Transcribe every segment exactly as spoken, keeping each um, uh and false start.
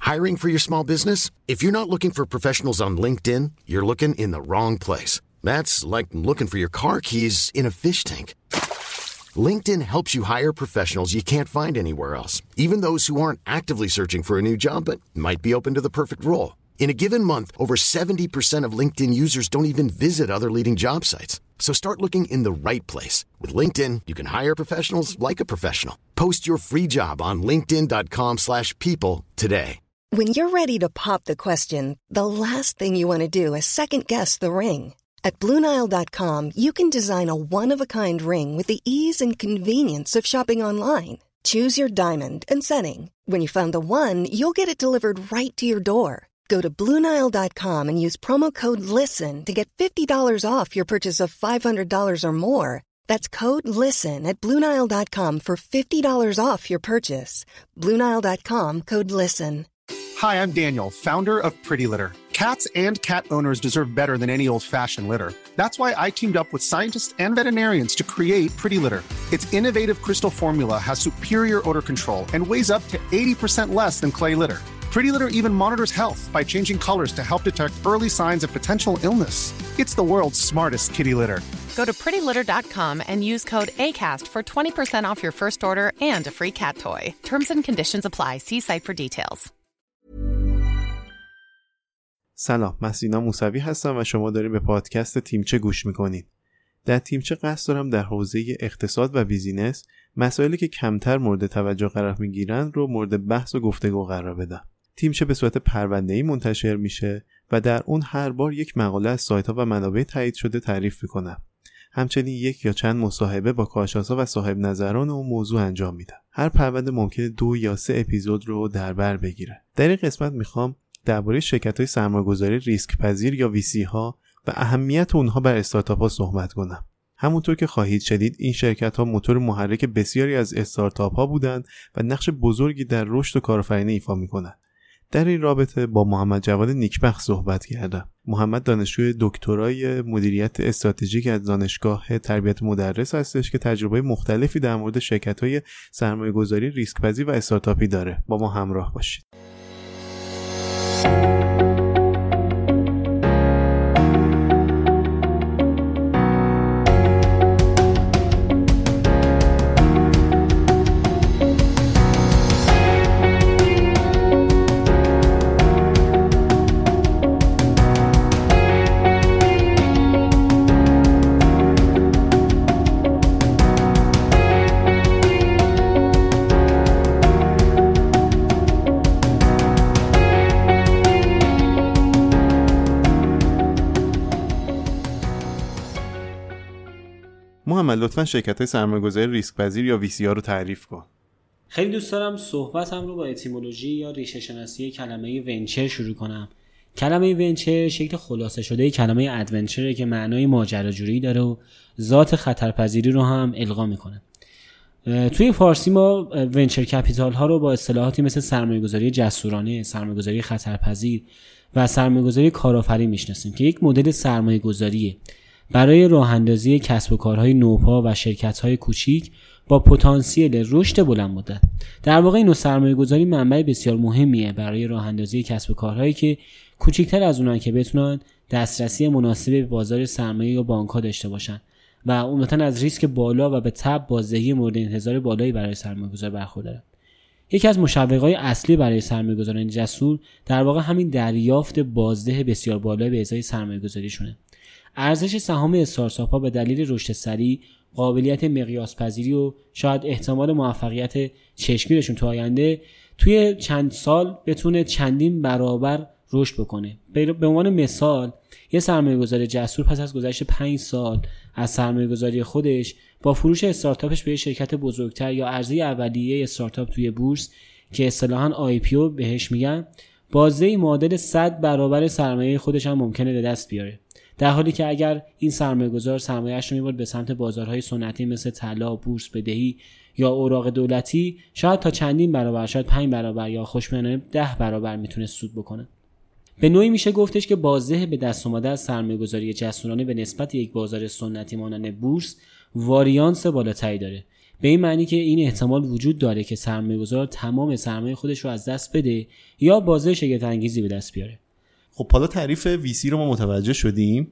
Hiring for your small business? If you're not looking for professionals on LinkedIn, you're looking in the wrong place. That's like looking for your car keys in a fish tank. LinkedIn helps you hire professionals you can't find anywhere else, even those who aren't actively searching for a new job but might be open to the perfect role. In a given month, over seventy percent of LinkedIn users don't even visit other leading job sites. So start looking in the right place. With LinkedIn, you can hire professionals like a professional. Post your free job on linkedin dot com slash people today. When you're ready to pop the question, the last thing you want to do is second-guess the ring. At Blue Nile dot com, you can design a one-of-a-kind ring with the ease and convenience of shopping online. Choose your diamond and setting. When you find the one, you'll get it delivered right to your door. Go to blue nile dot com and use promo code LISTEN to get fifty dollars off your purchase of five hundred dollars or more. That's code LISTEN at blue nile dot com for fifty dollars off your purchase. blue nile dot com, code LISTEN. Hi, I'm Daniel, founder of Pretty Litter. Cats and cat owners deserve better than any old-fashioned litter. That's why I teamed up with scientists and veterinarians to create Pretty Litter. Its innovative crystal formula has superior odor control and weighs up to eighty percent less than clay litter. Pretty Litter even monitors health by changing colors to help detect early signs of potential illness. It's the world's smartest kitty litter. Go to pretty litter dot com and use code ACAST for twenty percent off your first order and a free cat toy. Terms and conditions apply. See site for details. سلام، من سینا موسوی هستم و شما دارید به پادکست تیمچه گوش میکنید. در تیمچه قصد دارم در حوزه اقتصاد و بیزینس مسائلی که کمتر مورد توجه قرار میگیرن رو مورد بحث و گفتگو قرار بدم. تیمچه به صورت پرونده‌ای منتشر میشه و در اون هر بار یک مقاله از سایت‌ها و منابع تایید شده تعریف میکنم. همچنین یک یا چند مصاحبه با کارشناسا و صاحب نظران اون موضوع انجام میدم. هر پرونده ممکنه دو یا سه اپیزود رو در بر بگیره. در این قسمت میخوام درباره شرکت‌های سرمایه‌گذاری ریسک پذیر یا وی سی ها و اهمیت اونها بر استارتاپ‌ها صحبت کنم. همونطور که خواهید شنید این شرکت‌ها موتور محرک بسیاری از استارتاپ‌ها بودند و نقش بزرگی در رشد و کارآفرینی ایفا می‌کنند. در این رابطه با محمد جواد نیکبخت صحبت کردم. محمد دانشجوی دکترای مدیریت استراتژیک از دانشگاه تربیت مدرس هستش که تجربه مختلفی در مورد شرکت‌های سرمایه‌گذاری ریسک پذیر و استارتاپی داره. با ما همراه باشید. محمد لطفاً شرکت‌های سرمایه‌گذاری ریسک پذیر یا وی سی ها رو تعریف کن. خیلی دوست دارم صحبتم رو با اتیمولوژی یا ریشه شناسی کلمه ونچر شروع کنم. کلمه ونچر شکل خلاصه شده کلمه ادونچره که معنای ماجراجویی داره و ذات خطرپذیری رو هم القا میکنه. توی فارسی ما ونچر کپیتال ها رو با اصطلاحاتی مثل سرمایه‌گذاری جسورانه، سرمایه‌گذاری خطرپذیر و سرمایه‌گذاری کارآفرین میشناسیم که یک مدل سرمایه‌گذاریه برای راه‌اندازی کسب و کارهای نوپا و شرکت‌های کوچیک با پتانسیل رشد بلند مدت. در واقع این نوع سرمایه‌گذاری منبع بسیار مهمیه برای راه‌اندازی کسب و کارهایی که کوچکتر از اونن که بتونن دسترسی مناسب به بازار سرمایه یا بانک‌ها داشته باشن و عمدتاً از ریسک بالا و به تبع بازدهی مورد انتظار بالایی برای سرمایه‌گذار برخوردارن. یکی از مشوق‌های اصلی برای سرمایه‌گذاران جسور در واقع همین دریافت بازده بسیار بالا به ازای سرمایه‌گذاریشونه. ارزش سهام استارتاپ‌ها به دلیل رشد سریع، قابلیت مقیاس پذیری و شاید احتمال موفقیت چشمگیرشون تو آینده توی چند سال بتونه چندین برابر رشد بکنه. به عنوان مثال یه سرمایه‌گذار جسور پس از گذشت پنج سال از سرمایه‌گذاری خودش با فروش استارتاپش به شرکت بزرگتر یا عرضه اولیه استارتاپ توی بورس که اصطلاحاً آی پی او بهش میگن، بازده معادل صد برابر سرمایه خودش هم ممکنه به دست بیاره. در حالی که اگر این سرمایه‌گذار سرمایه‌اش رو می‌برد به سمت بازارهای سنتی مثل طلا، بورس، بدهی یا اوراق دولتی، شاید تا چندین برابر، شاید پنج برابر یا خوشبینانه ده برابر میتونه سود بکنه. به نوعی میشه گفتش که بازده به دست اومده از سرمایه‌گذاری جسورانه به نسبت یک بازار سنتی مانند بورس واریانس بالاتری داره. به این معنی که این احتمال وجود داره که سرمایه‌گذار تمام سرمایه خودش رو از دست بده یا بازه شگفت انگیزی به دست بیاره. خب حالا تعریف ویسی رو ما متوجه شدیم.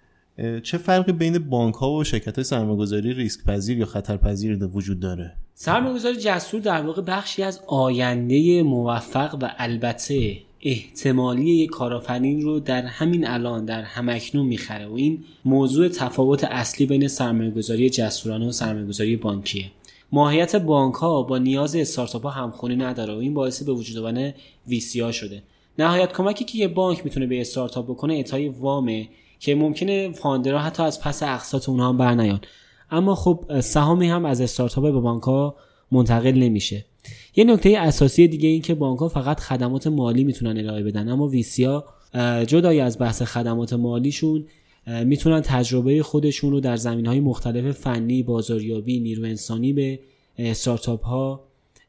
چه فرقی بین بانک‌ها و شرکت‌های سرمایه‌گذاری ریسک پذیر یا خطرپذیر وجود داره؟ سرمایه‌گذاری جسور در واقع بخشی از آینده موفق و البته احتمالی یک کارآفرین رو در همین الان در همکنون میخره و این موضوع تفاوت اصلی بین سرمایه‌گذاری جسورانه و سرمایه‌گذاری بانکیه. ماهیت بانک‌ها با نیاز استارتاپ‌ها همخوانی نداره و این باعث به وجود آمدن وی‌سی‌ها شده. نهایت کمکی که یه بانک میتونه به استارتاپ بکنه اعطای وامه که ممکنه فاندرها حتی از پس اقساط اونها هم برنیان، اما خب سهامی هم از استارتاپ به بانک‌ها منتقل نمیشه. یه نکته اساسی دیگه این که بانک‌ها فقط خدمات مالی میتونن ارائه بدن، اما وی‌سی‌ها جدای از بحث خدمات مالیشون میتونن تجربه خودشون رو در زمینه‌های مختلف فنی، بازاریابی، نیرو انسانی به استارتاپ‌ها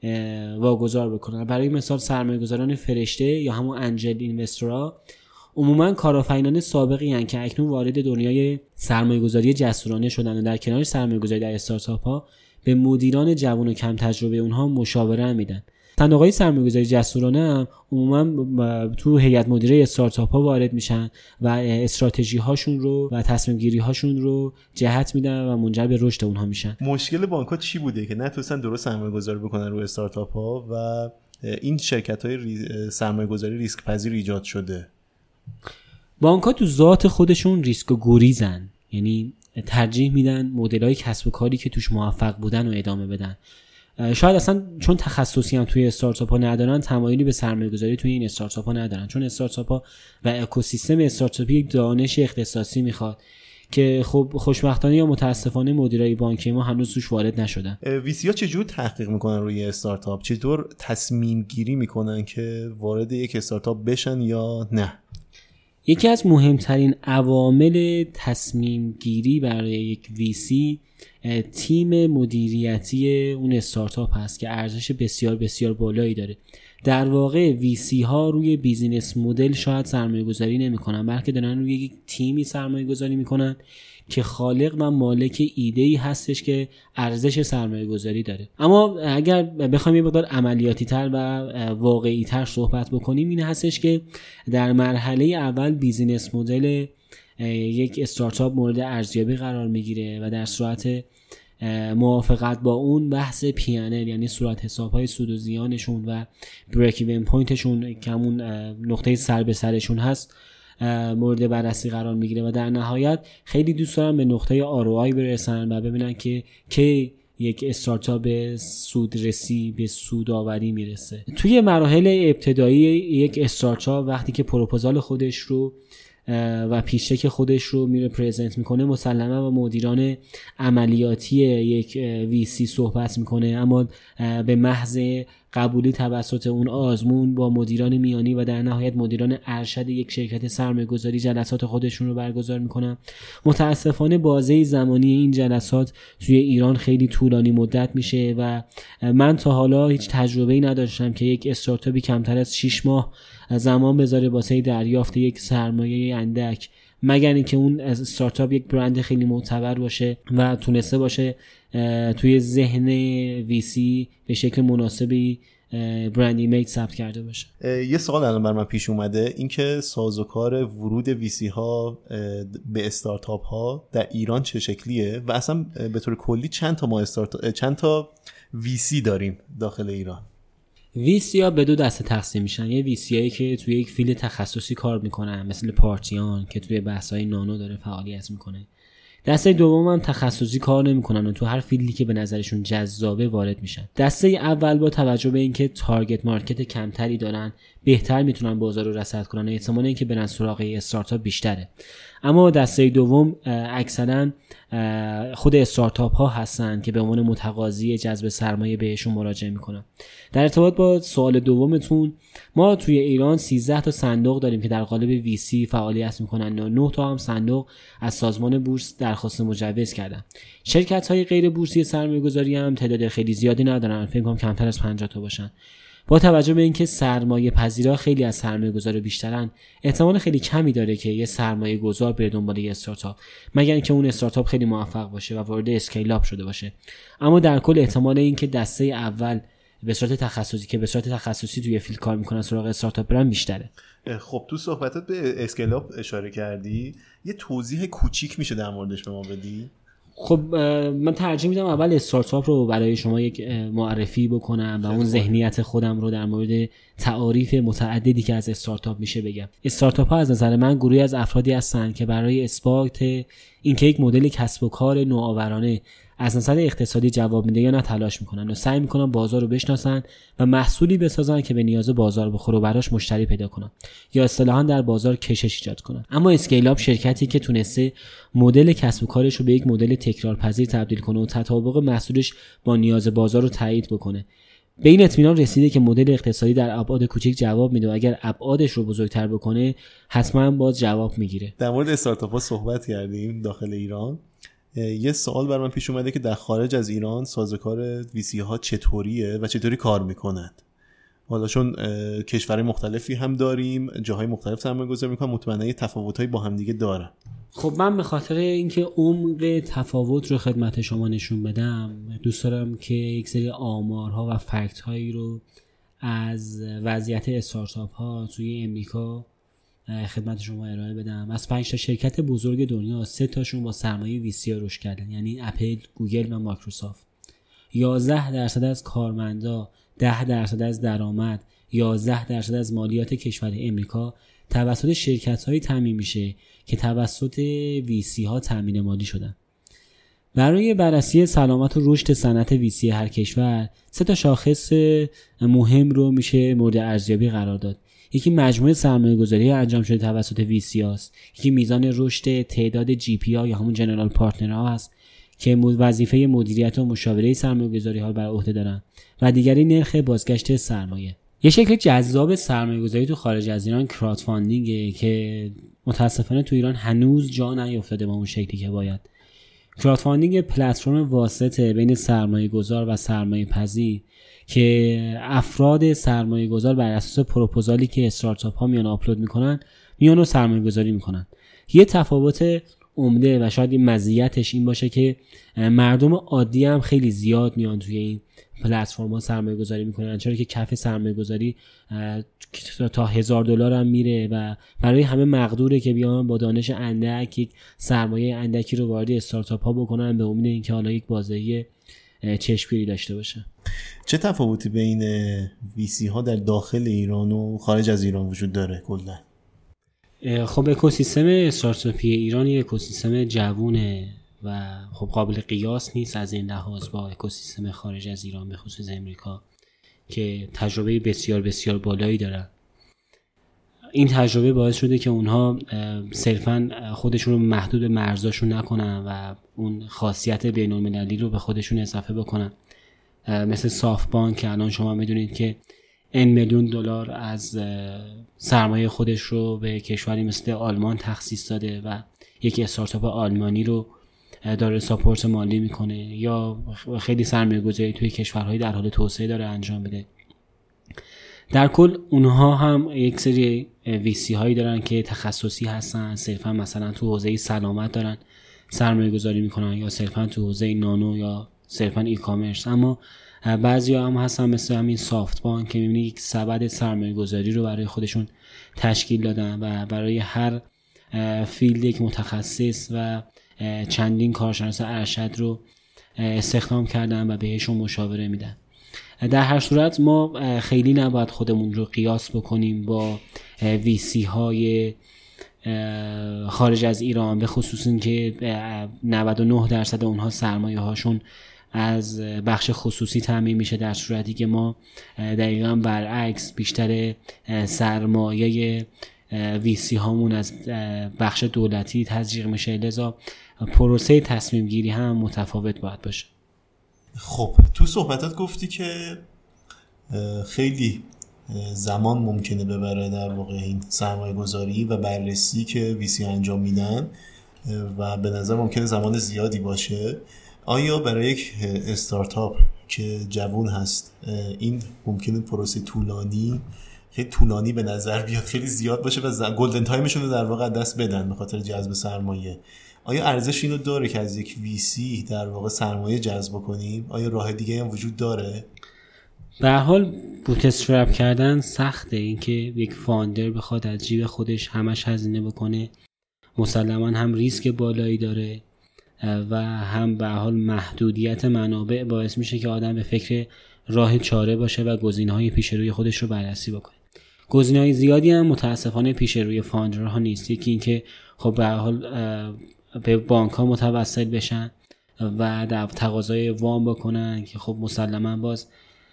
واگذار بکنن. برای مثال سرمایه‌گذاران فرشته یا همون انجل اینوسترها عموماً کارآفرینان سابقی هستند که اکنون وارد دنیای سرمایه‌گذاری جسورانه شدن و در کنار سرمایه‌گذاری در استارتاپ‌ها به مدیران جوان و کم تجربه اونها مشاوره میدن. صندوق‌های سرمایه‌گذاری جسورانه هم عموماً تو هیئت مدیره استارتاپ‌ها وارد میشن و استراتژی‌هاشون رو و تصمیم‌گیری‌هاشون رو جهت میدن و منجر به رشد اونها میشن. مشکل بانک‌ها چی بوده که نتونستن درست سرمایه‌گذاری بکنن روی استارتاپ‌ها و این شرکت‌های ری... سرمایه‌گذاری ریسک پذیر ایجاد شده؟ بانک‌ها تو ذات خودشون ریسک و گریزن، یعنی ترجیح میدن مدل‌های کسب و کاری که توش موفق بودن رو ادامه بدن. شاید اصلا چون تخصصی هم توی استارتاپ‌ها ندارن تمایلی به سرمایه‌گذاری توی این استارتاپ‌ها ندارن، چون استارتاپ‌ها و اکوسیستم استارتاپی یک دانش اختصاصی میخواد که خب خوشبختانه یا متاسفانه مدیرای بانکی ما هنوز توش وارد نشدن. وی‌سی‌ها چجور تحقیق میکنن روی استارتاپ؟ چطور تصمیم گیری میکنن که وارد یک استارتاپ بشن یا نه؟ یکی از مهمترین عوامل تصمیم گیری برای یک ویسی تیم مدیریتی اون استارتاپ هست که ارزش بسیار بسیار بالایی داره. در واقع ویسی ها روی بیزینس مدل شاید سرمایه گذاری نمی کنن، بلکه دارن روی یک تیمی سرمایه گذاری می کنن که خالق و مالک ایده‌ای هستش که ارزش سرمایه گذاری داره. اما اگر بخوایم یه مقدار عملیاتی تر و واقعی تر صحبت بکنیم این هستش که در مرحله اول بیزینس مدل یک استارتاپ مورد ارزیابی قرار میگیره و در صورت موافقت با اون بحث پی ان ال یعنی صورت حساب‌های سود و زیانشون و بریک ایون پوینتشون که همون نقطه سر به سرشون هست مورد بررسی قرار میگیره و در نهایت خیلی دوست دارن به نقطه آر او آی برسن و ببینن که کی یک استارتاپ به سودرسی به سودآوری میرسه. توی مراحل ابتدایی یک استارتاپ وقتی که پروپوزال خودش رو و پیشک خودش رو میره پرزنت میکنه مسلما با مدیران عملیاتی یک ویسی صحبت میکنه، اما به محض قبولی توسط اون آزمون با مدیران میانی و در نهایت مدیران ارشد یک شرکت سرمایه‌گذاری جلسات خودشون رو برگزار میکنن. متاسفانه بازه زمانی این جلسات توی ایران خیلی طولانی مدت میشه و من تا حالا هیچ تجربه‌ای نداشتم که یک استارتاپی کمتر از شش ماه زمان بذاره واسه دریافت یک سرمایه اندک، مگر اینکه اون استارتاپ یک برند خیلی معتبر باشه و تونسته باشه توی ذهن ویسی به شکل مناسبی برند ایمیج ثبت کرده باشه. یه سوال الان بر من پیش اومده، اینکه سازوکار ورود ویسی ها به استارتاپ ها در ایران چه شکلیه و اصلا به طور کلی چند تا ما استارتاپ چند تا ویسی داریم داخل ایران؟ ویسی ها به دو دسته تقسیم میشن. یه ویسی هایی که توی یک فیلد تخصصی کار میکنن مثل پارتیان که توی بحث‌های نانو داره فعالیت میکنه. دسته دوم هم تخصصی کار نمیکنن و تو هر فیلدی که به نظرشون جذابه وارد میشن. دسته اول با توجه به اینکه تارگت مارکت کمتری دارن بهتر میتونن بازار رو رصد کنن، احتمال اینکه برن سراغ استارتاپ بیشتره. اما دسته دوم اکثرا خود استارتاپ ها هستن که به عنوان متقاضی جذب سرمایه بهشون مراجعه میکنن. در ارتباط با سوال دومتون، ما توی ایران سیزده تا صندوق داریم که در قالب ویسی فعالیت میکنن و نه تا هم صندوق از سازمان بورس درخواست مجوز کردن. شرکت های غیر بورسی سرمایه گذاری هم تعداد خیلی زیادی ندارن، فکر کنم کمتر از پنجاه تا باشن. با توجه به اینکه سرمایه پذیرا خیلی از سرمایه گذار بیشترن، احتمال خیلی کمی داره که یه سرمایه گذار بره دنبال یه استارتاپ، مگر اینکه اون استارتاپ خیلی موفق باشه و وارد اسکیل اپ شده باشه. اما در کل احتمال اینکه دسته اول به صورت تخصصی که به صورت تخصصی توی فیلد کار میکنن سراغ استارتاپ برن بیشتره. خب تو صحبتات به اسکیل اپ اشاره کردی، یه توضیح کوچیک میشه در موردش به ما بدی؟ خب من ترجیح میدم اول استارتاپ رو برای شما یک معرفی بکنم و اون ذهنیت خودم رو در مورد تعاریف متعددی که از استارتاپ میشه بگم. استارتاپ ها از نظر من گروهی از افرادی هستن که برای اثبات اینکه یک مدل کسب و کار نوآورانه از نظر اقتصادی جواب میده یا نه تلاش میکنن و سعی میکنن بازار رو بشناسن و محصولی بسازن که به نیاز بازار بخوره و براش مشتری پیدا کنن یا اصطلاحاً در بازار کشش ایجاد کنن. اما اسکیل اپ شرکتی که تونسته مدل کسب و کارش رو به یک مدل تکرارپذیر تبدیل کنه و تطابق محصولش با نیاز بازار رو تایید بکنه. به این اطمینان رسیده که مدل اقتصادی در ابعاد کوچیک جواب میده و اگر ابعادش رو بزرگتر بکنه حتما باز جواب میگیره. در مورد استارتاپ ها صحبت کردیم داخل ایران. یه سوال بر من پیش اومده که در خارج از ایران سازوکار ویسی ها چطوریه و چطوری کار میکنند؟ حالا چون کشورهای مختلفی هم داریم، جاهای مختلف سرمایه گذاری میکنن، مطمئنا یه تفاوتایی با هم دیگه دارن. خب من به خاطر اینکه عمق تفاوت رو خدمت شما نشون بدم دوست دارم که یک سری آمارها و فکت هایی رو از وضعیت استارتاپ ها توی امریکا خدمت شما ارائه بدم. از پنج تا شرکت بزرگ دنیا سه تاشون با سرمایه ویسی رشد کردن، یعنی اپل، گوگل و مایکروسافت. یازده درصد از کارمندا، ده درصد از درآمد، یازده درصد از مالیات کشور امریکا توسط شرکت‌هایی تامین میشه که توسط ویسی ها تامین مالی شدن. برای بررسی سلامت و رشد صنعت ویسی هر کشور سه تا شاخص مهم رو میشه مورد ارزیابی قرار داد. یکی مجموعه سرمایه گذاری انجام شده توسط ویسی هاست، یکی میزان رشد تعداد جی پی ها یا همون جنرال پارتنر ها هست که وظیفه مدیریت و مشاوره سرمایه گذاری ها بر عهده دارن و دیگری نرخ بازگشت سرمایه. یه شکل جذاب سرمایه گذاری تو خارج از ایران کراود فاندینگه که متاسفانه تو ایران هنوز جا نیافتاده با اون شکلی که باید. کراود فاندینگ پلتفرم واسطه بین سرمایه گذار و سرمایه پذیر که افراد سرمایه گذار بر اساس پروپوزالی که استارتاپ ها میان آپلود میکنن میان رو سرمایه گذاری میکنن. یه تفاوت عمده و شاید این مزیتش این باشه که مردم عادی هم خیلی زیاد میان توی این پلتفرم ها سرمایه گذاری میکنن، چرا که کف سرمایه گذاری تا هزار دلار هم میره و برای همه مقدوره که بیان با دانش اندک یک سرمایه اندکی رو وارد استارتاپ ها بکنن به امید اینکه حالا یک بازدهی چشمگیری داشته باشه. چه تفاوتی بین ویسی ها در داخل ایران و خارج از ایران وجود داره کلا؟ خب اکوسیستم استارتاپی ایران یک اکوسیستم جوونه و خب قابل قیاس نیست از این لحاظ با اکوسیستم خارج از ایران، به خصوص امریکا که تجربه بسیار بسیار بالایی دارن. این تجربه باعث شده که اونها صرفاً خودشون رو محدود به مرزاشون نکنن و اون خاصیت بین‌المللی رو به خودشون اضافه بکنن. مثل سافت بانک که الان شما میدونید که این میلیون دلار از سرمایه خودش رو به کشوری مثل آلمان تخصیص داده و یک استارتاپ آلمانی رو داره ساپورت مالی میکنه، یا خیلی سرمایه گذاری توی کشورهای در حال توسعه داره انجام بده. در کل اونها هم یک سری ویسی هایی دارن که تخصصی هستن، صرفا مثلا تو حوزه سلامت دارن سرمایه گذاری میکنن یا صرفا تو حوزه نانو یا صرفا ای کامرس. اما بعضی هم هستن مثل همین سافت بانک که میبینی یک سبد سرمایه گذاری رو برای خودشون تشکیل دادن و برای هر فیلد یک متخصص و چندین کارشناس ارشد رو استخدام کردن و بهشون مشاوره میدن. در هر صورت ما خیلی نباید خودمون رو قیاس بکنیم با ویسی های خارج از ایران، به خصوص این که نود و نه درصد اونها سرمایه هاشون از بخش خصوصی تامین میشه، در صورتی که ما دقیقاً برعکس بیشتر سرمایه ویسی هامون از بخش دولتی تزریق میشه، لذا پروسه تصمیم گیری هم متفاوت باید باشه. خب تو صحبتات گفتی که خیلی زمان ممکنه ببره در واقع این سرمایه گذاری و بررسی که ویسی انجام میدن و به نظر ممکنه زمان زیادی باشه. آیا برای یک استارتاپ که جوون هست، این ممکنه پروسه طولانی خیلی طولانی به نظر بیاد، خیلی زیاد باشه و گلدن تایمشون رو در واقع دست بدن به خاطر جذب سرمایه. آیا ارزش اینو داره که از یک وی سی در واقع سرمایه جذب کنیم؟ آیا راه دیگه هم وجود داره؟ به هر حال بوت استرپ کردن سخته. این که یک فاندر بخواد از جیب خودش همش هزینه بکنه مسلما هم ریسک بالایی داره و هم به هر حال محدودیت منابع باعث میشه که آدم به فکر راه چاره باشه و گزینه‌های پیش روی خودش رو بررسی بکنه. گزینه‌های زیادی هم متاسفانه پیش روی فاندرها نیست. یکی این که خب به هر حال به بانک‌ها متوسل بشن و در تقاضای وام بکنن که خب مسلما باز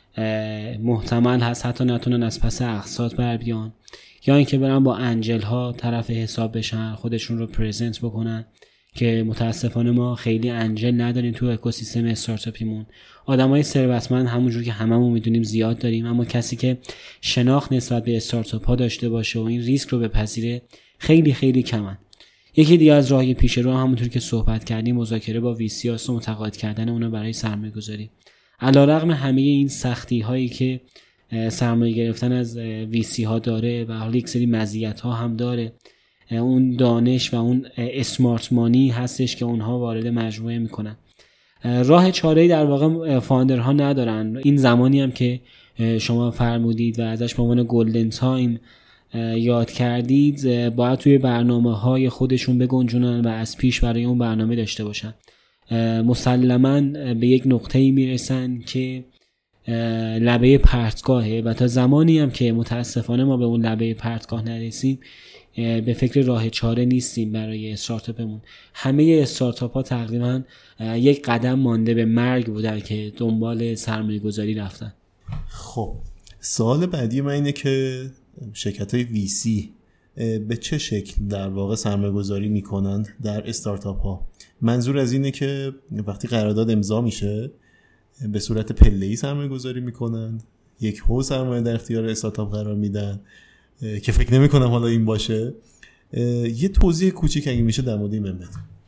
محتمل هست حتی نتونن از پس اقساط بر بیان، یا اینکه برن با انجل ها طرف حساب بشن، خودشون رو پرزنت بکنن که متاسفانه ما خیلی انجل نداریم تو اکوسیستم استارتاپیمون. آدمای ثروتمند همونجور که هممون میدونیم زیاد داریم، اما کسی که شناخت نسبت به استارتاپ ها داشته باشه و این ریسک رو بپذیره خیلی خیلی کمن. یکی دیگه از راهی پیش رو همونطور که صحبت کردیم مذاکره با ویسی هاست و متقاعد کردن اونا برای سرمایه گذاری. علیرغم همه این سختی هایی که سرمایه گرفتن از ویسی ها داره و حالا یک سری مزیت ها هم داره، اون دانش و اون اسمارت مانی هستش که اونها وارد مجموعه میکنن. راه چاره‌ای در واقع فاندرها ندارن. این زمانی هم که شما فرمودید و ازش به عنوان گلدن تایم یاد کردید، باید توی برنامه‌های خودشون بگنجونن و از پیش برای اون برنامه داشته باشن. مسلماً به یک نقطه‌ای میرسن که لبه پرتگاهه و تا زمانی هم که متاسفانه ما به اون لبه پرتگاه نرسیم به فکر راه چاره نیستیم برای استارتاپمون. همه استارتاپ ها تقریبا یک قدم مانده به مرگ بودن که دنبال سرمایه گذاری رفتن. خب سوال بعدی من اینه که شرکت های وی سی به چه شکل در واقع سرمایه گذاری میکنن در استارتاپ ها؟ منظور از اینه که وقتی قرارداد امضا میشه به صورت پله‌ای سرمایه گذاری میکنن، یک هو سرمایه در اختیار استارتاپ قرار میدن که فکر نمی کنم حالا این باشه. یه توضیح کوچیک اگه میشه در مورد این بدید.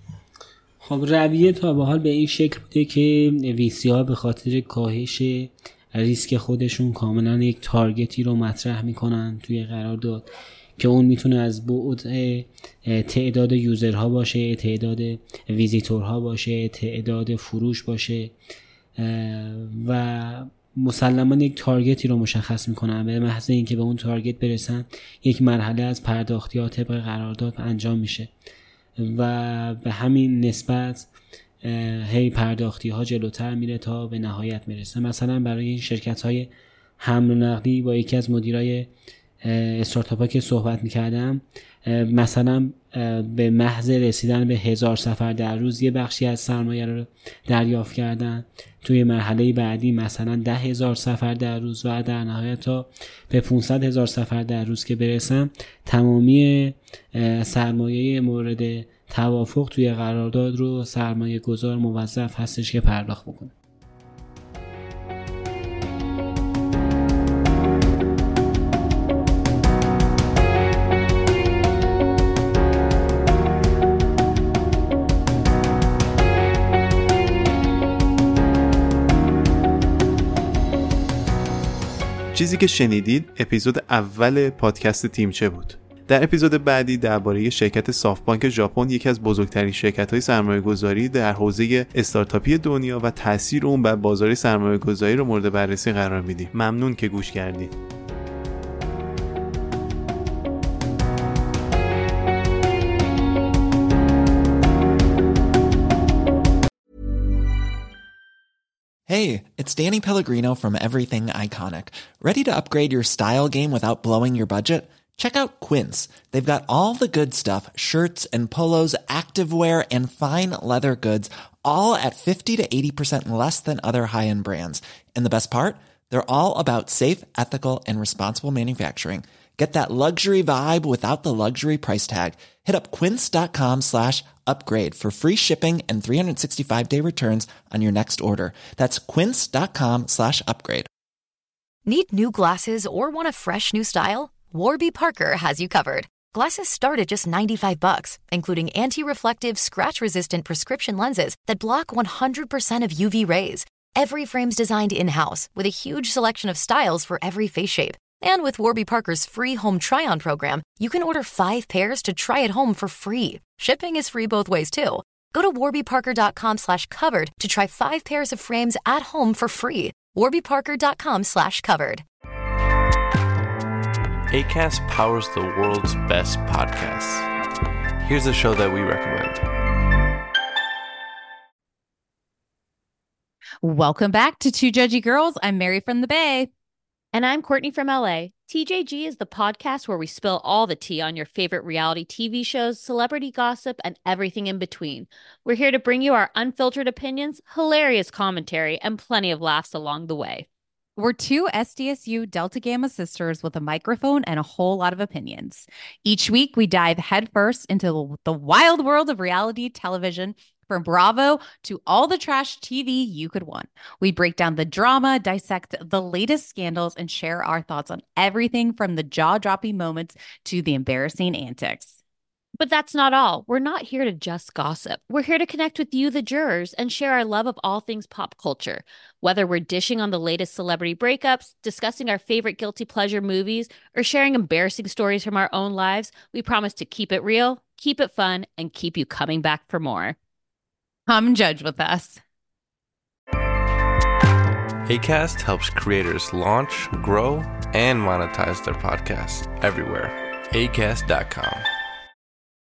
خب رویه تا به حال به این شکل بوده که ویسی ها به خاطر کاهش ریسک خودشون کاملا یک تارگتی رو مطرح میکنن توی قرارداد که اون میتونه از بعد تعداد یوزرها باشه، تعداد ویزیتورها باشه، تعداد فروش باشه و مسلماً یک تارگتی رو مشخص میکنن. به محض اینکه به اون تارگت برسن یک مرحله از پرداختی ها طبق قرارداد انجام میشه و به همین نسبت هی پرداختی ها جلوتر میره تا به نهایت میرسه. مثلا برای این شرکت های حمل و نقلی با یکی از مدیرای استارتاپ ها که صحبت میکردم، مثلا به محض رسیدن به هزار سفر در روز یه بخشی از سرمایه رو دریافت کردن، توی مرحله بعدی مثلا ده هزار سفر در روز و در نهایت تا به پانصد هزار سفر در روز که برسن تمامی سرمایه مورد توافق توی قرارداد رو سرمایه گذار موظف هستش که پرداخت بکنه. چیزی که شنیدید اپیزود اول پادکست تیمچه بود. در اپیزود بعدی درباره شرکت سافتبانک ژاپن، یکی از بزرگترین شرکت‌های سرمایه‌گذاری در حوزه استارتاپی دنیا و تأثیر اون بر بازار سرمایه‌گذاری رو مورد بررسی قرار میدیم. ممنون که گوش کردید. Hey, it's Danny Pellegrino from Everything Iconic. Ready to upgrade your style game without blowing your budget? Check out Quince. They've got all the good stuff, shirts and polos, activewear, and fine leather goods, all at fifty to eighty percent less than other high-end brands. And the best part? They're all about safe, ethical, and responsible manufacturing. Get that luxury vibe without the luxury price tag. Hit up quince.com slash upgrade for free shipping and three sixty-five day returns on your next order. That's quince.com slash upgrade. Need new glasses or want a fresh new style? Warby Parker has you covered. Glasses start at just ninety-five bucks, including anti-reflective, scratch-resistant prescription lenses that block one hundred percent of U V rays. Every frame's designed in-house with a huge selection of styles for every face shape. And with Warby Parker's free home try-on program, you can order five pairs to try at home for free. Shipping is free both ways, too. Go to warbyparker.com slash covered to try five pairs of frames at home for free. warbyparker.com slash covered. Acast powers the world's best podcasts. Here's a show that we recommend. Welcome back to Two Judgy Girls. I'm Mary from the Bay. And I'm Courtney from L A. T J G is the podcast where we spill all the tea on your favorite reality T V shows, celebrity gossip, and everything in between. We're here to bring you our unfiltered opinions, hilarious commentary, and plenty of laughs along the way. We're two S D S U Delta Gamma sisters with a microphone and a whole lot of opinions. Each week, we dive headfirst into the wild world of reality television, from Bravo to all the trash T V you could want. We break down the drama, dissect the latest scandals, and share our thoughts on everything from the jaw-dropping moments to the embarrassing antics. But that's not all. We're not here to just gossip. We're here to connect with you, the jurors, and share our love of all things pop culture. Whether we're dishing on the latest celebrity breakups, discussing our favorite guilty pleasure movies, or sharing embarrassing stories from our own lives, we promise to keep it real, keep it fun, and keep you coming back for more. Come judge with us. Acast helps creators launch, grow, and monetize their podcasts everywhere. acast dot com.